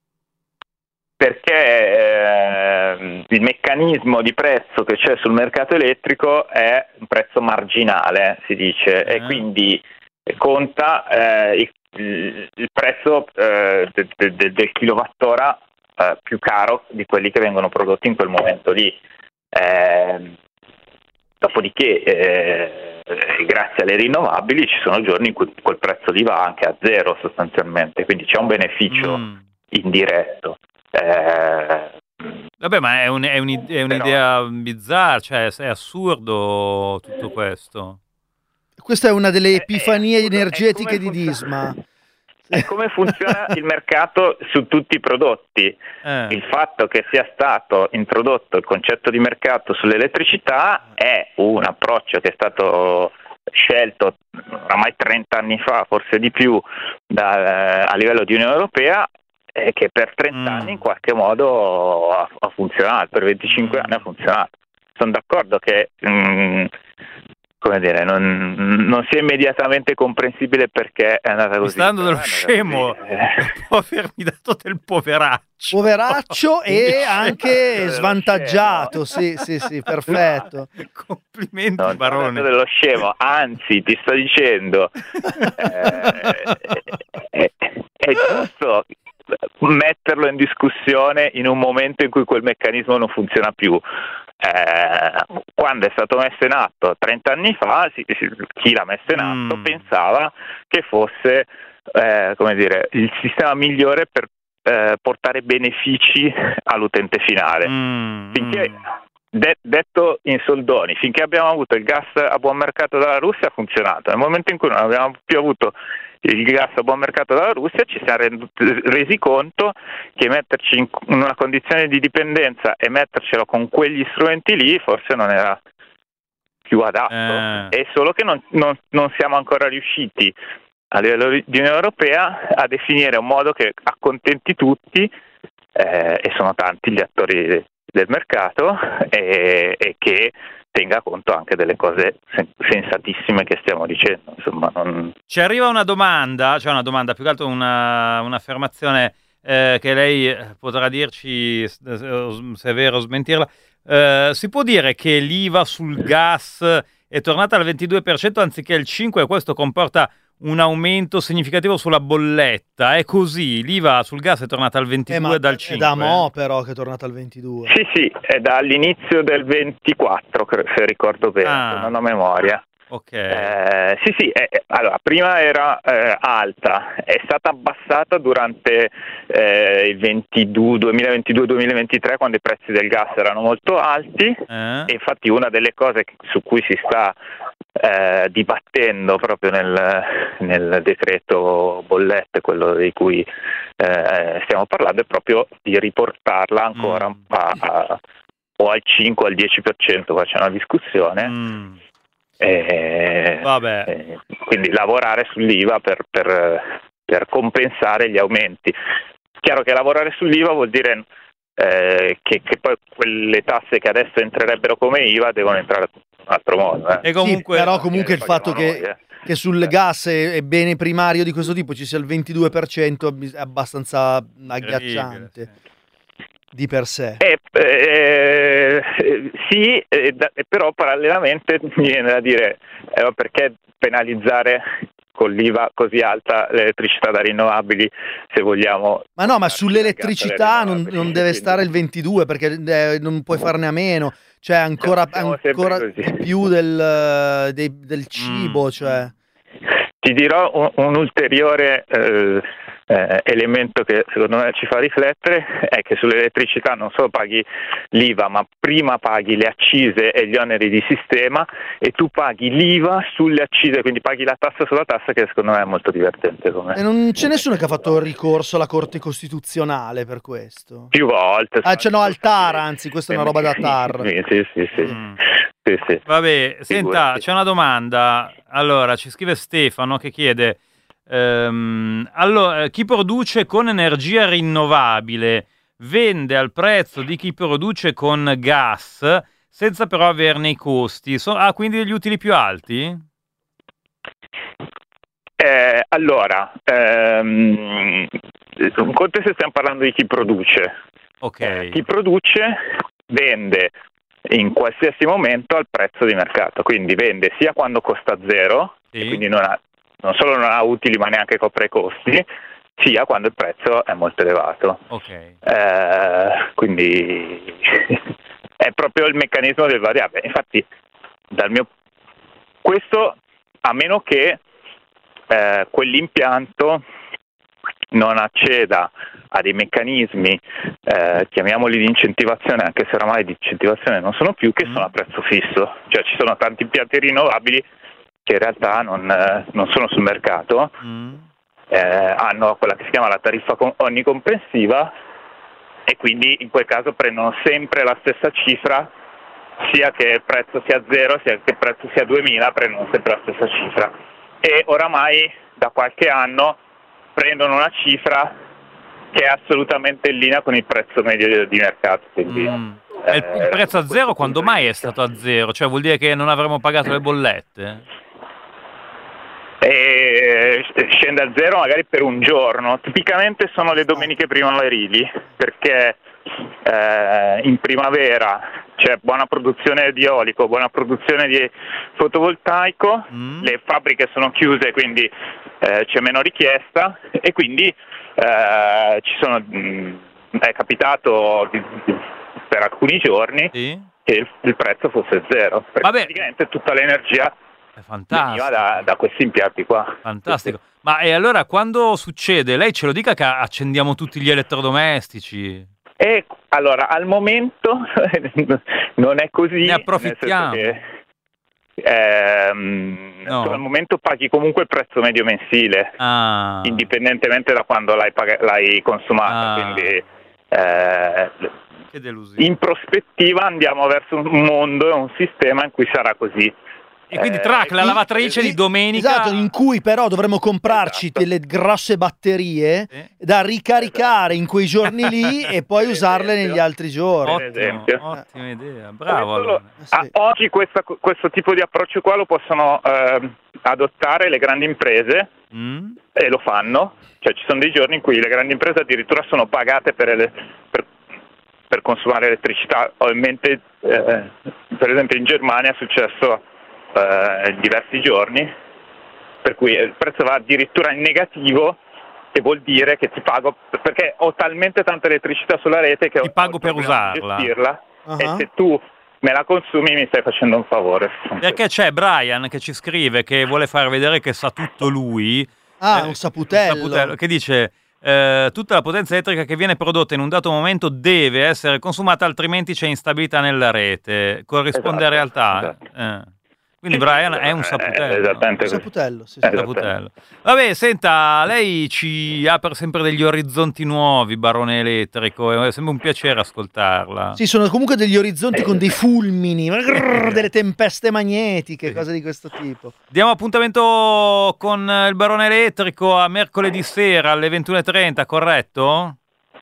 Perché eh, il meccanismo di prezzo che c'è sul mercato elettrico è un prezzo marginale, si dice, eh. e quindi conta eh, il, il prezzo eh, de, de, de, del kilowattora eh, più caro di quelli che vengono prodotti in quel momento lì. Eh, dopodiché, eh, grazie alle rinnovabili, ci sono giorni in cui quel prezzo lì va anche a zero sostanzialmente, quindi c'è un beneficio mm. indiretto. Eh, Vabbè, ma è, un, è, un, è un'idea però... bizzarra, cioè è assurdo tutto questo. Questa è una delle epifanie è, è, energetiche di Disma. È come funziona il mercato su tutti i prodotti. Eh. Il fatto che sia stato introdotto il concetto di mercato sull'elettricità è un approccio che è stato scelto oramai trenta anni fa, forse di più, da, a livello di Unione Europea, e che per trenta mm. anni in qualche modo ha, ha funzionato, per venticinque mm. anni ha funzionato. Sono d'accordo che mh, come dire, non, non sia immediatamente comprensibile perché è andata così. Mi sta dando dello scemo, dopo avermi dato del poveraccio. Poveraccio e anche svantaggiato, sì, sì, sì, perfetto. Complimenti, no, Barone. Dello scemo, anzi, ti sto dicendo, eh, è, è giusto metterlo in discussione in un momento in cui quel meccanismo non funziona più. Eh, quando è stato messo in atto trenta anni fa, si, si, chi l'ha messo in atto mm. pensava che fosse eh, come dire, il sistema migliore per eh, portare benefici all'utente finale. Mm. Finché, de- detto in soldoni, finché abbiamo avuto il gas a buon mercato dalla Russia ha funzionato. Nel momento in cui non abbiamo più avuto il gas a buon mercato dalla Russia, ci siamo resi conto che metterci in una condizione di dipendenza e mettercelo con quegli strumenti lì forse non era più adatto. Eh. È solo che non, non, non siamo ancora riusciti a livello di Unione Europea a definire un modo che accontenti tutti, eh, e sono tanti gli attori del mercato, e, e che tenga conto anche delle cose sensatissime che stiamo dicendo. Insomma, non... Ci arriva una domanda, cioè una domanda, più che altro una, un'affermazione eh, che lei potrà dirci se è vero o smentirla. Eh, si può dire che l'I V A sul gas è tornata al ventidue per cento anziché il cinque per cento e questo comporta un aumento significativo sulla bolletta? È così? L'I V A sul gas è tornata al ventidue per cento eh, dal cinque per cento? È da mo' però che è tornata al ventidue per cento. Sì, sì, è dall'inizio del ventiquattro, se ricordo bene, ah. non ho memoria. Ok. Eh, sì, sì, eh, allora, prima era eh, alta, è stata abbassata durante eh, il ventidue, duemilaventidue duemilaventitré, quando i prezzi del gas erano molto alti, eh. e infatti una delle cose su cui si sta eh, dibattendo proprio nel, nel decreto bollette, quello di cui eh, stiamo parlando, è proprio di riportarla ancora mm. a, a, o al cinque o al dieci per cento, qua c'è una discussione. Mm. Eh, Vabbè. Eh, quindi lavorare sull'I V A per, per, per compensare gli aumenti. Chiaro che lavorare sull'I V A vuol dire eh, che, che poi quelle tasse che adesso entrerebbero come I V A devono entrare in un altro modo. Eh. E comunque, sì, però comunque il fatto che, noi, eh. che sul gas e, e bene primario di questo tipo ci sia il ventidue per cento è abbastanza agghiacciante. Sì. Di per sé. Eh, eh, sì, eh, da, però parallelamente mi viene da dire eh, perché penalizzare con l'I V A così alta l'elettricità da rinnovabili, se vogliamo. Ma no, ma sull'elettricità non, non deve stare il ventidue, perché eh, non puoi farne a meno, cioè ancora, no, ancora di più del, del, del cibo, mm. cioè. Ti dirò un, un ulteriore eh, eh, elemento che secondo me ci fa riflettere, è che sull'elettricità non solo paghi l'I V A, ma prima paghi le accise e gli oneri di sistema, e tu paghi l'I V A sulle accise, quindi paghi la tassa sulla tassa, che secondo me è molto divertente. Come... E non c'è nessuno che ha fatto ricorso alla Corte Costituzionale per questo? Più volte. Ah, c'è no, al T A R, anzi, questa è una roba da T A R. Sì, sì, sì. sì. Mm. Sì, sì. Vabbè, senta, c'è una domanda. Allora, ci scrive Stefano che chiede ehm, allora, chi produce con energia rinnovabile vende al prezzo di chi produce con gas senza però averne i costi. So, ah, quindi degli utili più alti? Eh, allora, ehm, un conto se stiamo parlando di chi produce. Ok. Eh, chi produce vende in qualsiasi momento al prezzo di mercato, quindi vende sia quando costa zero, Sì. e quindi non, ha, non solo non ha utili ma neanche copre i costi, sia quando il prezzo è molto elevato. Ok. Eh, quindi è proprio il meccanismo del variabile. Infatti, dal mio questo a meno che eh, quell'impianto non acceda a dei meccanismi, eh, chiamiamoli di incentivazione, anche se oramai di incentivazione non sono più, che sono a prezzo fisso. Cioè ci sono tanti impianti rinnovabili che in realtà non, eh, non sono sul mercato, Mm. eh, hanno quella che si chiama la tariffa con- onnicomprensiva e quindi in quel caso prendono sempre la stessa cifra, sia che il prezzo sia zero sia che il prezzo sia duemila, prendono sempre la stessa cifra. E oramai da qualche anno prendono una cifra che è assolutamente in linea con il prezzo medio di mercato. Quindi, Mm. E il, il prezzo a zero quando mai è stato a zero? Cioè vuol dire che non avremmo pagato le bollette? E scende a zero magari per un giorno. Tipicamente sono le domeniche primaverili, perché eh, in primavera c'è buona produzione di eolico, buona produzione di fotovoltaico, Mm. le fabbriche sono chiuse, quindi eh, c'è meno richiesta e quindi eh, ci sono, mh, è capitato di- di- per alcuni giorni Sì. che il, il prezzo fosse zero, perché Vabbè. praticamente tutta l'energia È fantastico. veniva da, da questi impianti qua. Fantastico. Ma e allora quando succede? Lei ce lo dica che accendiamo tutti gli elettrodomestici. E allora al momento non è così, Ne approfittiamo. nel senso che, ehm, No. tu al momento paghi comunque il prezzo medio mensile, Ah. indipendentemente da quando l'hai, pag- l'hai consumata, Ah. quindi eh, Che delusione. in prospettiva andiamo verso un mondo e un sistema in cui sarà così. E quindi Eh, Track, la sì, lavatrice di domenica. Esatto, in cui però dovremmo comprarci Esatto. delle grosse batterie Sì. da ricaricare in quei giorni lì e poi Per usarle esempio. negli altri giorni. Per Ottimo, esempio. ottima idea. Bravo. Questo lo- Allora. Eh, sì. a- oggi questa- questo tipo di approccio qua lo possono ehm, adottare le grandi imprese Mm? e lo fanno, cioè ci sono dei giorni in cui le grandi imprese addirittura sono pagate per, ele- per, per consumare elettricità. Ho in mente, eh, per esempio in Germania è successo eh, in diversi giorni, per cui il prezzo va addirittura in negativo, che vuol dire che ti pago perché ho talmente tanta elettricità sulla rete che Ti ho, pago ho il per problema di usarla. gestirla, Ah. e se tu me la consumi mi stai facendo un favore. Perché c'è Brian che ci scrive che vuole far vedere che sa tutto lui. Ah, Eh, un saputello. saputello, che dice eh, tutta la potenza elettrica che viene prodotta in un dato momento deve essere consumata, altrimenti c'è instabilità nella rete. Corrisponde a Esatto, realtà? esatto. Eh. Quindi Brian è un Eh, saputello. esattamente Un così. saputello, sì, sì. Esatto. Saputello. Vabbè, senta, lei ci apre sempre degli orizzonti nuovi, Barone Elettrico, è sempre un piacere ascoltarla. Sì, sono comunque degli orizzonti con dei fulmini, grrr, delle tempeste magnetiche, cose di questo tipo. Diamo appuntamento con il Barone Elettrico a mercoledì sera alle ventuno e trenta, corretto?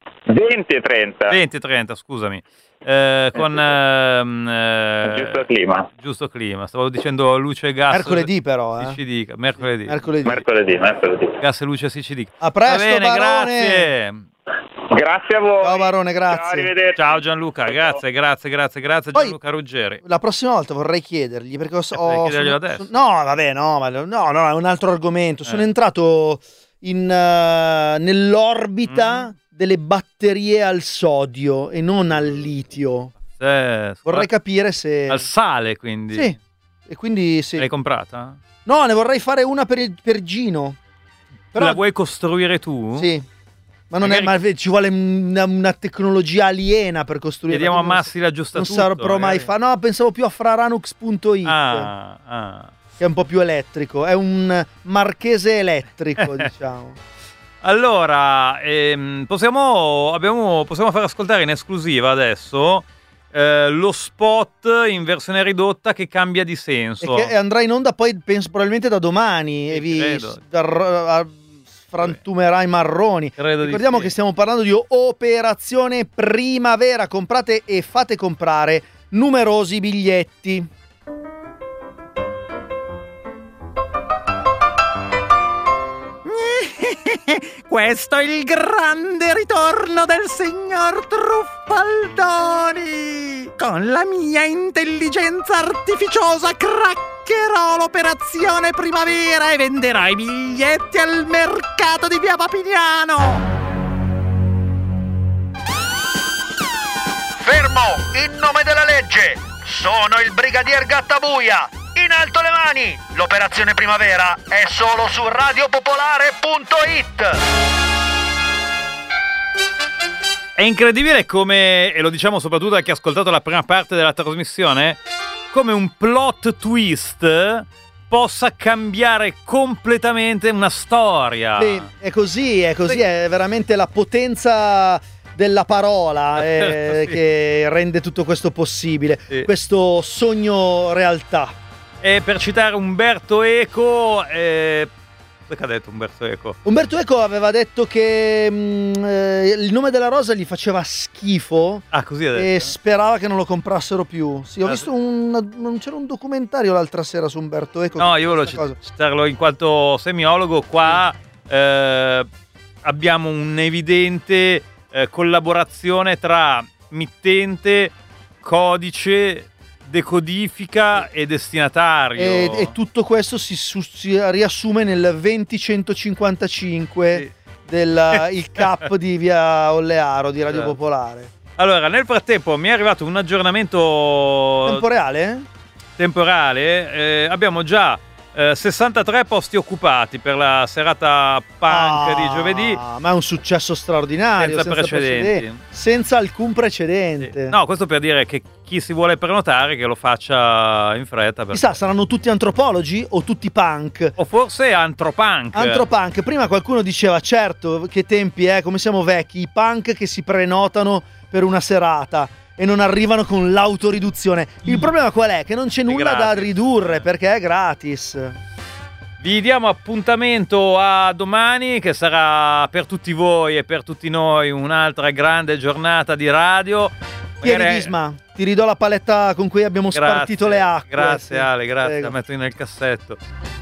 venti e trenta. venti e trenta, scusami. Eh, con ehm, eh, Giusto clima. giusto clima, stavo dicendo luce e gas. Mercoledì però, si eh. ci dica, mercoledì. Mercoledì. Mercoledì, mercoledì. Gas e luce si ci dica. A presto, Va bene, Barone. grazie. Grazie a voi. Ciao Barone, Ciao, grazie. arrivederci. Ciao Gianluca, grazie, grazie, grazie, grazie Poi- Gianluca Ruggeri. La prossima volta vorrei chiedergli perché ho, Eh, ho- chiederglielo sono- adesso. sono- no, vabbè, no, ma no, no, è un altro argomento. Sono Eh. entrato in, eh, nell'orbita Mm. delle batterie al sodio e non al litio. Eh, Vorrei capire se al sale, quindi. Sì. E quindi sì. L'hai comprata? No, ne vorrei fare una per, per Gino. Però La vuoi costruire tu? sì. Ma non è, Magari- ma ci vuole una, una tecnologia aliena per costruire. Chiediamo a Non- Massi l'aggiusta Non tutto, saprò mai magari. fare. No, pensavo più a fraranux punto it. Ah, ah. Che è un po' più elettrico, è un marchese elettrico, diciamo. Allora, ehm, possiamo, abbiamo, possiamo far ascoltare in esclusiva adesso eh, lo spot in versione ridotta che cambia di E senso. che andrà in onda poi, penso, probabilmente da domani e vi credo. s- dar- a- frantumerà i marroni. Credo di Ricordiamo sì. che stiamo parlando di Operazione Primavera. Comprate e fate comprare numerosi biglietti. questo è il grande ritorno del signor Truffaldoni. Con la mia intelligenza artificiosa craccherò l'operazione primavera e venderò i biglietti al mercato di via Papignano. Fermo, in nome della legge! Sono il brigadier Gattabuia! In alto le mani! L'operazione primavera è solo su radiopopolare punto it! È incredibile come, e lo diciamo soprattutto a chi ha ascoltato la prima parte della trasmissione, come un plot twist possa cambiare completamente una storia. Sì, è così, è così, è veramente la potenza della parola eh, sì. che rende tutto questo possibile, sì. questo sogno realtà. E per citare Umberto Eco, eh, cosa ha detto Umberto Eco? Umberto Eco aveva detto che mh, eh, il nome della rosa gli faceva schifo. Ah, così ha detto. E sperava che non lo comprassero più. Sì, ho Ah, visto un, un c'era un documentario l'altra sera su Umberto Eco. No, io volevo cit- citarlo in quanto semiologo. Qua eh, abbiamo un'evidente eh, collaborazione tra mittente, codice, decodifica e destinatario. E, e tutto questo si, su, si riassume nel venti centocinquantacinque Sì. del il cap di via Ollearo di Radio Esatto. Popolare. Allora, nel frattempo mi è arrivato un aggiornamento Tempo reale? temporale. Eh, abbiamo già eh, sessantatré posti occupati per la serata punk Ah, di giovedì. ma è un successo straordinario, Senza precedenti. senza alcun precedente. No, questo per dire che chi si vuole prenotare che lo faccia in fretta. perché- Chissà, saranno tutti antropologi o tutti punk? O forse antropunk. Antropunk. Prima qualcuno diceva, certo, che tempi, eh, come siamo vecchi, i punk che si prenotano per una serata e non arrivano con l'autoriduzione. Il problema qual è? Che non c'è nulla da gratis. ridurre perché è gratis. Vi diamo appuntamento a domani, che sarà per tutti voi e per tutti noi un'altra grande giornata di radio. Tieni Magari- Disma, ti ridò la paletta con cui abbiamo Grazie, spartito le acque. Grazie Sì, Ale, grazie, prego. la metto nel cassetto.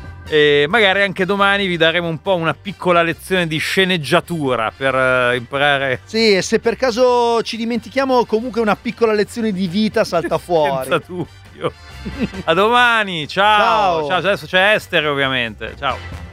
E magari anche domani vi daremo un po' una piccola lezione di sceneggiatura per eh, imparare. Sì, e se per caso ci dimentichiamo, comunque una piccola lezione di vita salta fuori. Senza dubbio. A domani, ciao. Ciao. Ciao, adesso c'è Estere ovviamente. Ciao.